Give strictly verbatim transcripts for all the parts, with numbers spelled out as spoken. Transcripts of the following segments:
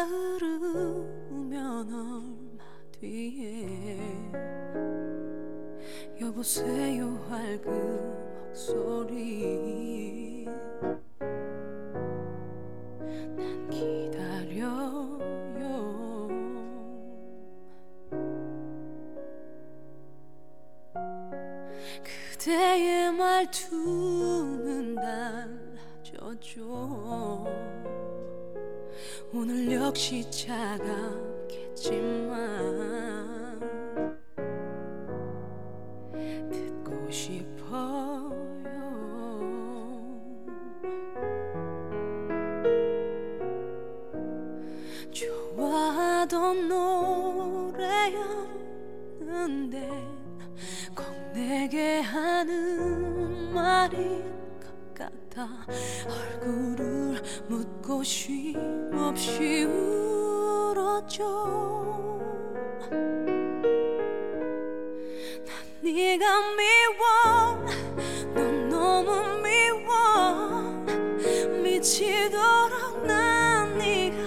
흐르면 얼마 뒤에 여보세요 할 그 목소리 난 기다려요. 그대의 말투는 달라졌죠. 오늘 역시 차갑겠지만 듣고 싶어요. 좋아하던 노래였는데 꼭 내게 하는 말인 것 같아 얼굴을 묻고 쉼없이 울었죠. 난 네가 미워, 넌 너무 미워, 미치도록 난 네가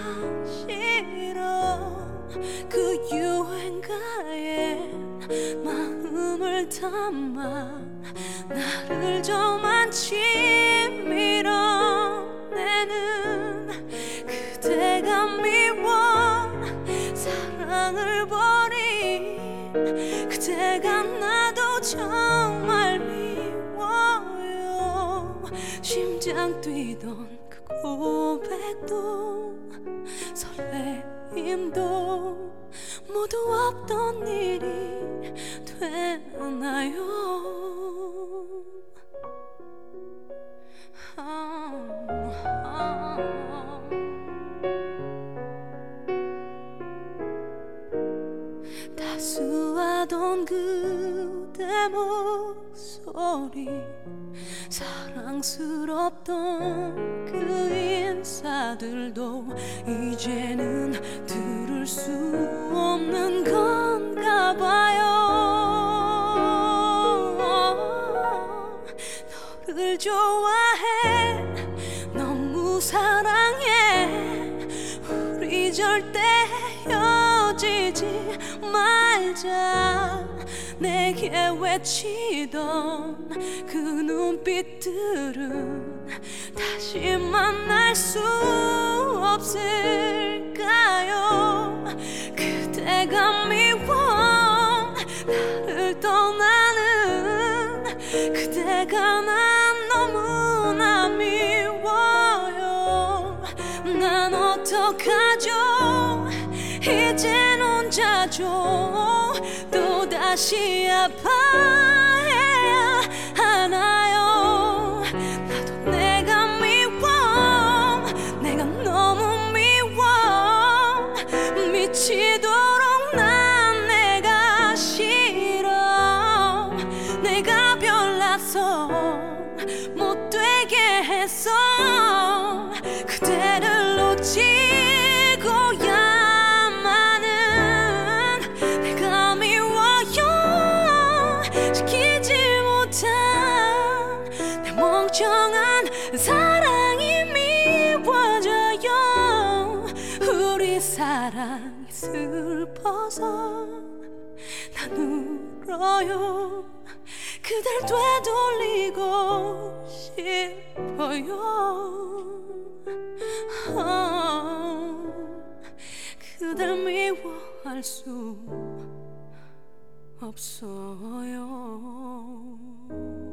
싫어. 그 유행가에 마음을 담아 나를 저만치 밀어내는 그대가 미워. 사랑을 버린 그대가 나도 정말 미워요. 심장 뛰던 그 고백도 설레임도 모두 없던 일이 되나요? 따스하던 그대 목소리 사랑스럽던 그 인사들도 이제는 들을 수 없는 건가 봐요. 너를 좋아해, 너무 사랑해, 우리 절대 헤어지지 말자. 내게 외치던 그 눈빛들은 다시 만날 수 없을까요? 그대가 미워, 나를 떠나는 그대가 난 너무나 미워요. 난 어떡하죠? 이젠 혼자죠. 또다시 아파해야 하나요? 나도 내가 미워, 내가 너무 미워, 미치도록 난 내가 싫어. 내가 별나서 못되게 했어. 그대를 놓치고야만은 내가 미워요. 지키지 못한 내 멍청한 사랑이 미워져요. 우리 사랑이 슬퍼서 난 울어요. 그댈 되돌리고 싶어요. 아, 그댈 미워할 수 없어요.